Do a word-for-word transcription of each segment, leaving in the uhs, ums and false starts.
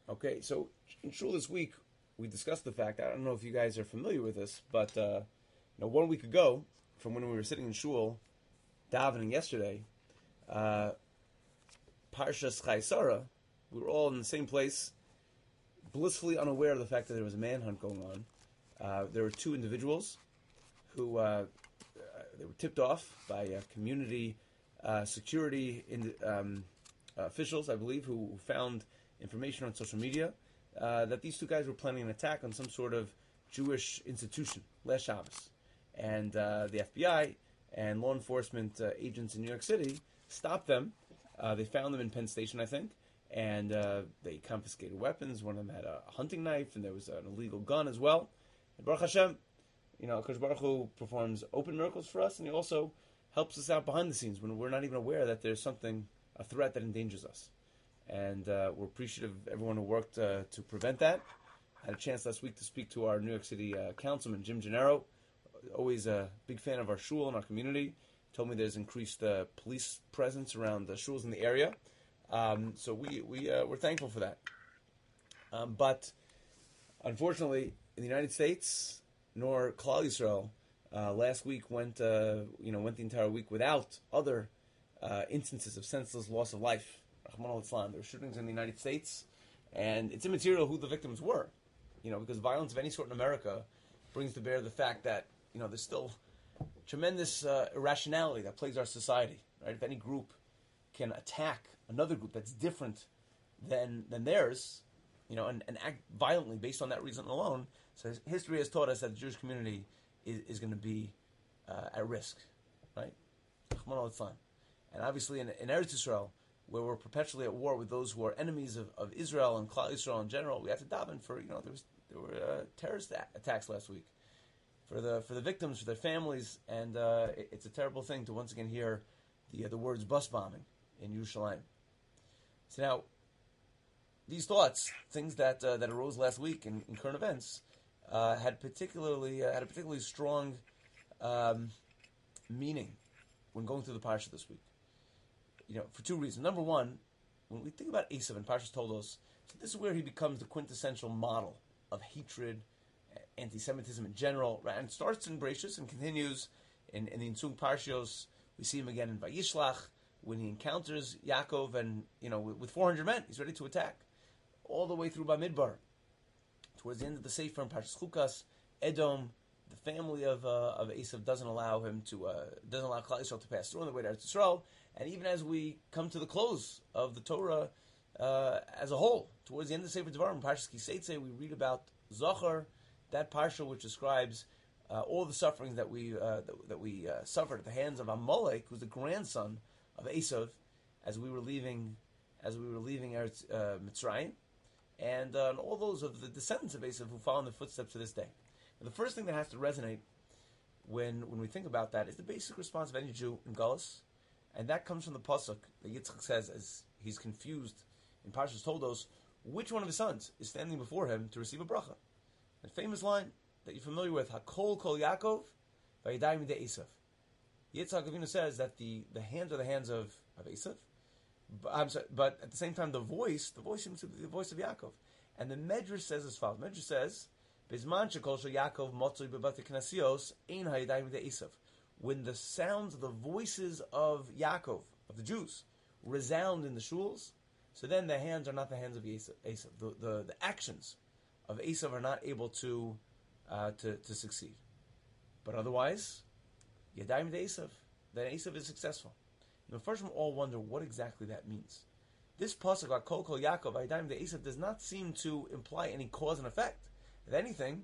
Okay, so in shul this week we discussed the fact. I don't know if you guys are familiar with this, but uh, you know, one week ago, from when we were sitting in shul davening yesterday, uh, Parshas Chaisara, we were all in the same place, blissfully unaware of the fact that there was a manhunt going on. Uh, there were two individuals who uh, they were tipped off by uh, community uh, security in, um, officials, I believe, who found information on social media uh, that these two guys were planning an attack on some sort of Jewish institution, Les Shabbos. And uh, the F B I and law enforcement uh, agents in New York City stopped them. Uh, they found them in Penn Station, I think, and uh, they confiscated weapons. One of them had a hunting knife, and there was an illegal gun as well. And Baruch Hashem, you know, Kosh Baruch Hu performs open miracles for us, and he also helps us out behind the scenes when we're not even aware that there's something, a threat that endangers us. And uh, we're appreciative of everyone who worked uh, to prevent that. I had a chance last week to speak to our New York City uh, councilman, Jim Gennaro, always a big fan of our shul and our community. He told me there's increased uh, police presence around the shuls in the area. Um, so we, we, uh, we're thankful for that. Um, but unfortunately, in the United States, nor Klal Yisrael, uh, last week went, uh, you know, went the entire week without other uh, instances of senseless loss of life. Rahman al-Islam. There were shootings in the United States, and it's immaterial who the victims were, you know, because violence of any sort in America brings to bear the fact that, you know, there's still tremendous uh, irrationality that plagues our society, right? If any group can attack another group that's different than than theirs, you know, and, and act violently based on that reason alone, so history has taught us that the Jewish community is, is going to be uh, at risk, right? Rahman al-Islam. And obviously in, in Eretz Yisrael, where we're perpetually at war with those who are enemies of, of Israel and Klal Yisrael in general, we have to daven for, you know, there was there were uh, terrorist a- attacks last week for the for the victims, for their families, and uh, it, it's a terrible thing to once again hear the uh, the words bus bombing in Yerushalayim. So now, these thoughts, things that uh, that arose last week in, in current events, uh, had particularly uh, had a particularly strong um, meaning when going through the parsha this week. You know, for two reasons. Number one, when we think about Esav, and Parshas told us, so this is where he becomes the quintessential model of hatred, anti-Semitism in general, right? And it starts in Bereshis and continues in, in the Tzung Parshios. We see him again in Vayishlach when he encounters Yaakov, and you know, with, with four hundred men, he's ready to attack, all the way through Bamidbar. Towards the end of the Sefer in Parshas Chukas, Edom, the family of uh, of Esav doesn't allow him to uh, doesn't allow Klal Yisrael to pass through on the way to Eretz Yisrael. And even as we come to the close of the Torah uh, as a whole, towards the end of the Sefer Devarim, Parshas Kiseitze, we read about Zochar, that parsha which describes uh, all the sufferings that we uh, that, that we uh, suffered at the hands of Amalek, who's the grandson of Esav, as we were leaving as we were leaving Eretz uh, Mitzrayim, and, uh, and all those of the descendants of Esav who follow in the footsteps to this day. And the first thing that has to resonate when when we think about that is the basic response of any Jew in Galus. And that comes from the pasuk that Yitzchak says as he's confused in Parshas Toldos, which one of his sons is standing before him to receive a bracha. A famous line that you're familiar with, Hakol Kol Yaakov, Vayidayim de Esav. Yitzchak Avinu says that the, the hands are the hands of, of Esav, but, I'm sorry, but at the same time the voice, the voice seems to be the voice of Yaakov. And the Medrash says as follows. Medrash says, Bizman Shekol Shel Yaakov Motzoi Bebate Knasios Ein Hayidayim de Esav. When the sounds, the voices of Yaakov, of the Jews, resound in the shuls, so then the hands are not the hands of Esav. The, the, the actions of Esav are not able to, uh, to to succeed. But otherwise, Yadayim de Esav, then Esav is successful. And the first one all wonder what exactly that means. This pasuk, Kol Kol Yaakov, Yadayim de Esav, does not seem to imply any cause and effect. If anything,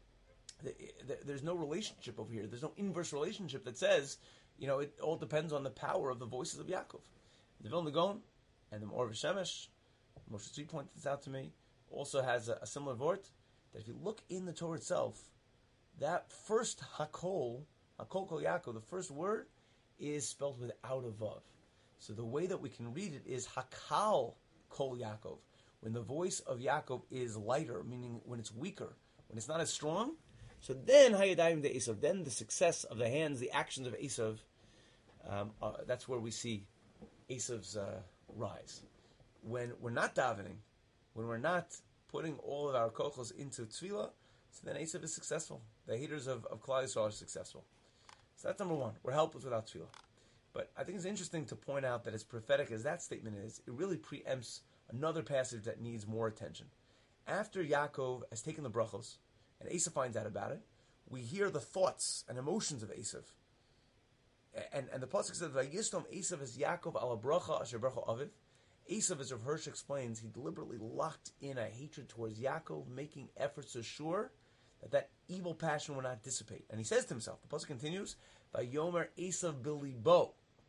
there's no relationship over here. There's no inverse relationship that says, you know, it all depends on the power of the voices of Yaakov. The Vilna Gaon and the Or Shemesh, Moshe Tzvi pointed this out to me, also has a, a similar vort, that if you look in the Torah itself, that first Hakol, Hakol Kol Yaakov, the first word, is spelled without a Vav. So the way that we can read it is Hakal Kol Yaakov, when the voice of Yaakov is lighter, meaning when it's weaker, when it's not as strong. So then, Hayadayim de Esav, then the success of the hands, the actions of Esav, um, uh, that's where we see Esav's uh, rise. When we're not davening, when we're not putting all of our kochos into tefillah, so then Esav is successful. The haters of, of Klal Yisrael are successful. So that's number one. We're helpless without tefillah. But I think it's interesting to point out that as prophetic as that statement is, it really preempts another passage that needs more attention. After Yaakov has taken the brachos, and Esav finds out about it, we hear the thoughts and emotions of Esav. And, and the pasuk says, "Vayistom Esav es Yaakov ala bracha asher bracha aviv." Esav, as Rav Hirsch explains, he deliberately locked in a hatred towards Yaakov, making efforts to assure that that evil passion will not dissipate. And he says to himself, the pasuk continues, "Vayomer Esav bilibo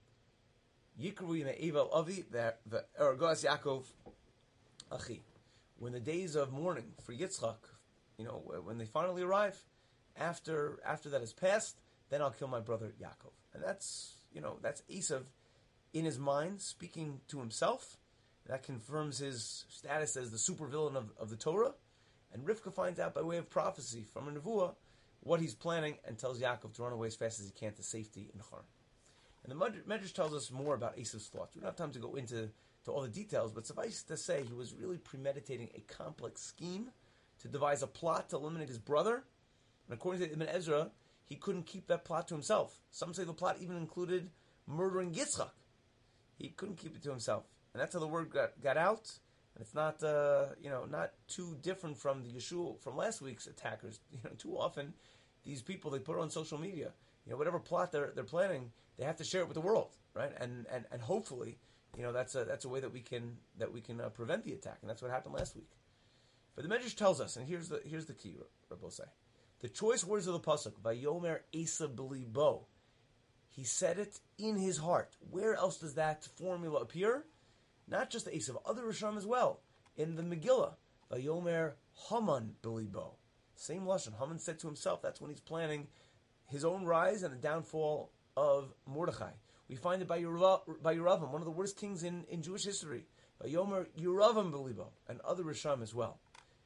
yikru yimei avi the ergas Yaakov achi." When the days of mourning for Yitzchak, you know, when they finally arrive, after after that has passed, then I'll kill my brother Yaakov. And that's, you know, that's Esav in his mind, speaking to himself. That confirms his status as the supervillain of, of the Torah. And Rivka finds out by way of prophecy from a nevuah what he's planning and tells Yaakov to run away as fast as he can to safety in Haran. And the Medrash tells us more about Esav's thoughts. We don't have time to go into to all the details, but suffice to say, he was really premeditating a complex scheme to devise a plot to eliminate his brother. And according to Ibn Ezra, he couldn't keep that plot to himself. Some say the plot even included murdering Yitzchak. He couldn't keep it to himself. And that's how the word got, got out. And it's not, uh, you know, not too different from the Yeshua, from last week's attackers. You know, too often, these people, they put it on social media. You know, whatever plot they're they're planning, they have to share it with the world, right? And and, and hopefully, you know, that's a that's a way that we can that we can uh, prevent the attack, and that's what happened last week. But the Medrash tells us, and here's the here's the key, Rabbi say, the choice words of the pasuk, "Vayomer Esav b'libo," he said it in his heart. Where else does that formula appear? Not just the Esav, other Rishon as well. In the Megillah, "Vayomer Haman b'libo," same lashon. Haman said to himself. That's when he's planning his own rise and the downfall of Mordechai. We find it by Yerav, by Yeravam, one of the worst kings in, in Jewish history. By Yomer Yeravam Bilibo, and other Risham as well.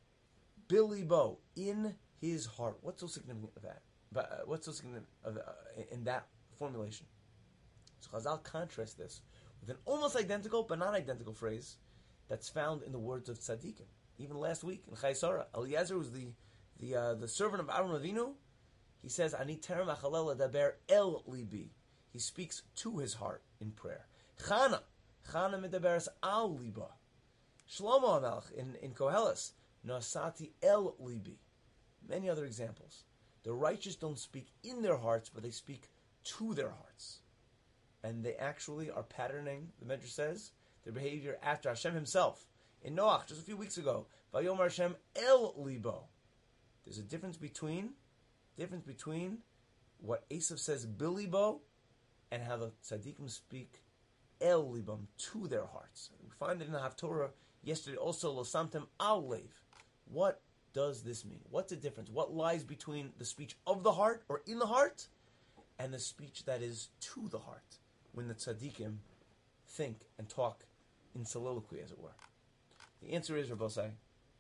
Bilibo, in his heart. What's so significant of that? But, uh, what's so significant of, uh, in that formulation? So Chazal contrasts this with an almost identical, but not identical phrase that's found in the words of Tzaddikim. Even last week in Chayei Sarah, Eliezer was the the uh, the servant of Aaron Avinu. He says, "Ani terem achalel adaber el libi." He speaks to his heart in prayer. Chana, Chana medaberes al liba. Shlomo HaMelech in in Koheles, Nasati el libi. Many other examples. The righteous don't speak in their hearts, but they speak to their hearts, and they actually are patterning. The Medrash says their behavior after Hashem Himself. In Noach, just a few weeks ago, Vayomer Hashem el libo. There's a difference between difference between what Esav says bilibo and how the tzaddikim speak el libam, to their hearts. We find it in the Haftorah yesterday also, lo samtem al lev. What does this mean? What's the difference? What lies between the speech of the heart or in the heart and the speech that is to the heart when the tzaddikim think and talk in soliloquy, as it were? The answer is, Rabbi say,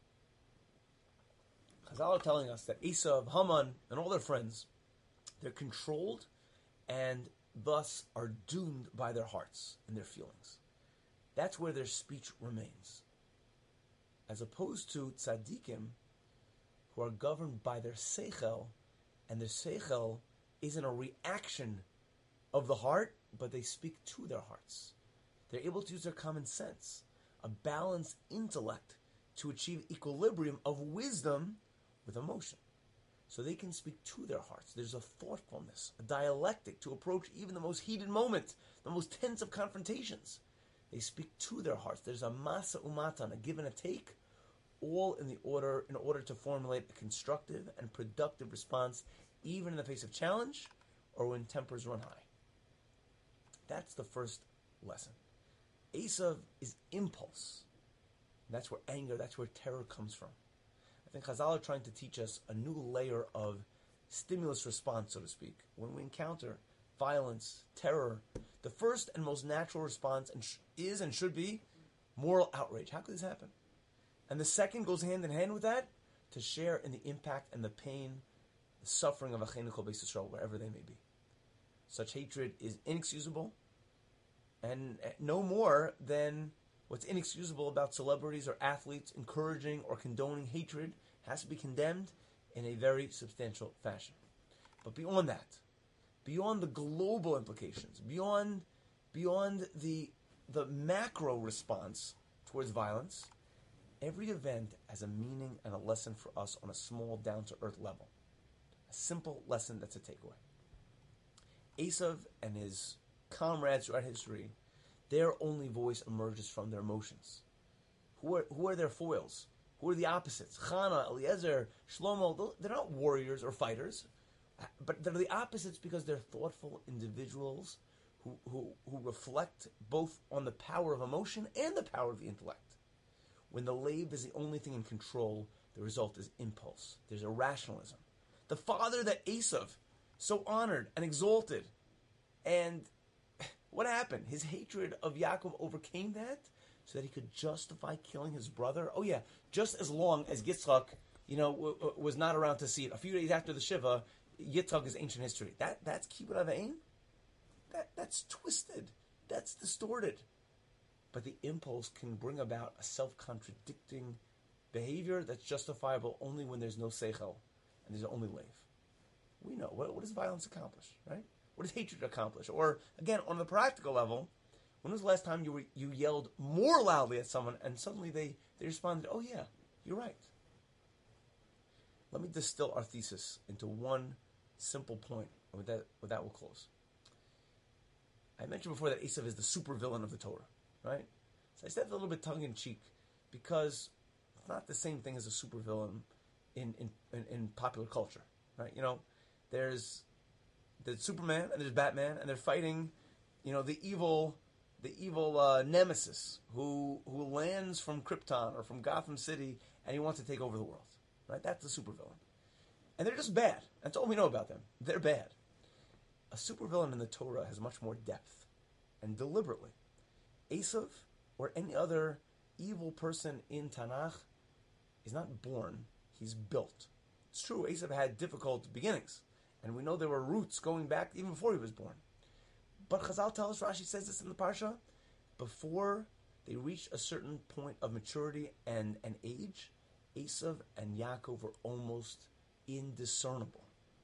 Chazal are telling us that Esav, Haman, and all their friends, they're controlled and thus are doomed by their hearts and their feelings. That's where their speech remains. As opposed to tzaddikim, who are governed by their seichel, and their seichel isn't a reaction of the heart, but they speak to their hearts. They're able to use their common sense, a balanced intellect, to achieve equilibrium of wisdom with emotion. So they can speak to their hearts. There's a thoughtfulness, a dialectic to approach even the most heated moment, the most tense of confrontations. They speak to their hearts. There's a masa umatan, a give and a take, all in the order in order to formulate a constructive and productive response, even in the face of challenge or when tempers run high. That's the first lesson. Esav is impulse. That's where anger, that's where terror comes from. I think Chazal are trying to teach us a new layer of stimulus response, so to speak. When we encounter violence, terror, the first and most natural response and sh- is and should be moral outrage. How could this happen? And the second goes hand in hand with that, to share in the impact and the pain, the suffering of Acheinu Kol Beis Yisrael, wherever they may be. Such hatred is inexcusable, and no more than What's inexcusable about celebrities or athletes encouraging or condoning hatred has to be condemned in a very substantial fashion. But beyond that, beyond the global implications, beyond beyond the the macro response towards violence, every event has a meaning and a lesson for us on a small, down-to-earth level. A simple lesson that's a takeaway. Esav and his comrades throughout history, their only voice emerges from their emotions. Who are, who are their foils? Who are the opposites? Chana, Eliezer, Shlomo, they're not warriors or fighters, but they're the opposites because they're thoughtful individuals who, who, who reflect both on the power of emotion and the power of the intellect. When the lave is the only thing in control, the result is impulse. There's irrationalism. The father that Esav so honored and exalted, and what happened? His hatred of Yaakov overcame that so that he could justify killing his brother. Oh yeah, just as long as Yitzchak, you know, w- w- was not around to see it. A few days after the Shiva, Yitzchak is ancient history. That that's kibbud avayim. That that's twisted. That's distorted. But the impulse can bring about a self-contradicting behavior that's justifiable only when there's no seichel and there's only lave. We know what, what does violence accomplish, right? What does hatred accomplish? Or again, on the practical level, when was the last time you were, you yelled more loudly at someone and suddenly they, they responded, "Oh yeah, you're right." Let me distill our thesis into one simple point, and with that, with that we'll close. I mentioned before that Esav is the supervillain of the Torah, right? So I said that a little bit tongue-in-cheek because it's not the same thing as a supervillain in, in, in, in popular culture, right? You know, there's there's Superman and there's Batman, and they're fighting, you know, the evil the evil uh, nemesis who who lands from Krypton or from Gotham City, and he wants to take over the world, right? That's the supervillain. And they're just bad. That's all we know about them. They're bad. A supervillain in the Torah has much more depth, and deliberately. Esav, or any other evil person in Tanakh, is not born, he's built. It's true, Esav had difficult beginnings, and we know there were roots going back even before he was born. But Chazal tells us, Rashi says this in the Parsha, before they reached a certain point of maturity and, and age, Esav and Yaakov were almost indiscernible.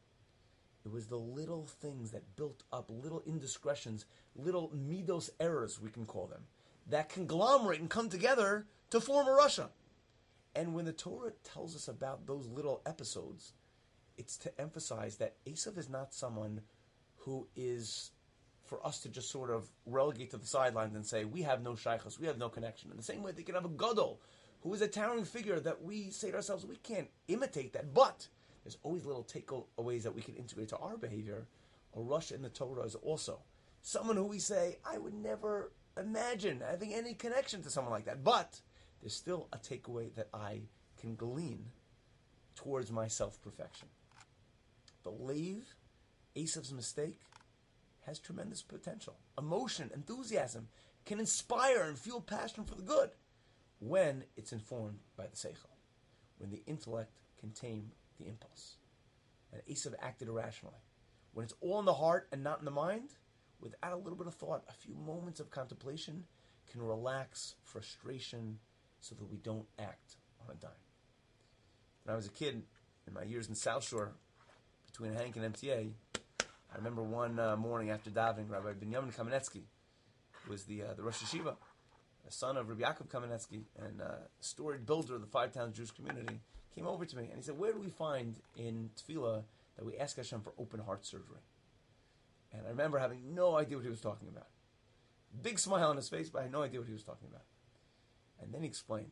It was the little things that built up, little indiscretions, little midos errors, we can call them, that conglomerate and come together to form a Russia. And when the Torah tells us about those little episodes, it's to emphasize that Esav is not someone who is for us to just sort of relegate to the sidelines and say, we have no shaychus, we have no connection. In the same way, they can have a gadol, who is a towering figure that we say to ourselves, we can't imitate that, but there's always little takeaways that we can integrate to our behavior. A Rosh in the Torah is also someone who we say, I would never imagine having any connection to someone like that. But there's still a takeaway that I can glean towards my self-perfection. The Lev, Esav's mistake, has tremendous potential. Emotion, enthusiasm can inspire and fuel passion for the good when it's informed by the Seichel, when the intellect can tame the impulse. And Esav acted irrationally. When it's all in the heart and not in the mind, without a little bit of thought, a few moments of contemplation can relax frustration so that we don't act on a dime. When I was a kid, in my years in South Shore, between Hank and M T A, I remember one uh, morning after davening, Rabbi Binyamin Kamenetsky, who was the uh, the Rosh Yeshiva, the son of Rabbi Yaakov Kamenetsky, and uh, storied builder of the Five Towns Jewish community, came over to me and he said, where do we find in Tefillah that we ask Hashem for open heart surgery? And I remember having no idea what he was talking about. Big smile on his face, but I had no idea what he was talking about. And then he explained.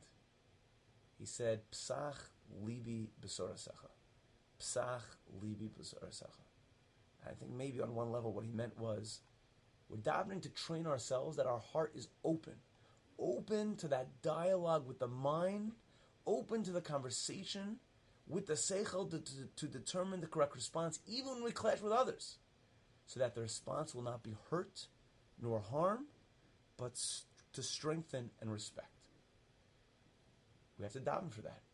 He said, Psach libi b'sorasecha. Psach libi b'sorasecha. I think maybe on one level what he meant was, we're davening to train ourselves that our heart is open. Open to that dialogue with the mind, open to the conversation with the seichel to, to, to determine the correct response, even when we clash with others, so that the response will not be hurt nor harm, but st- to strengthen and respect. We have to daven for that.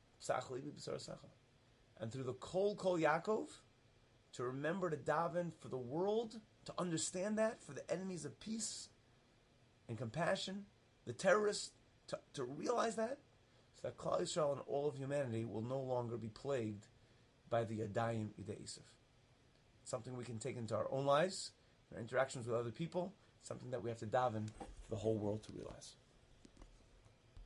And through the Kol Kol Yaakov, to remember to daven for the world, to understand that, for the enemies of peace and compassion, the terrorists, to, to realize that, so that Klal Yisrael and all of humanity will no longer be plagued by the Yadayim Idei Isaf. Something we can take into our own lives, our interactions with other people, something that we have to daven the whole world to realize.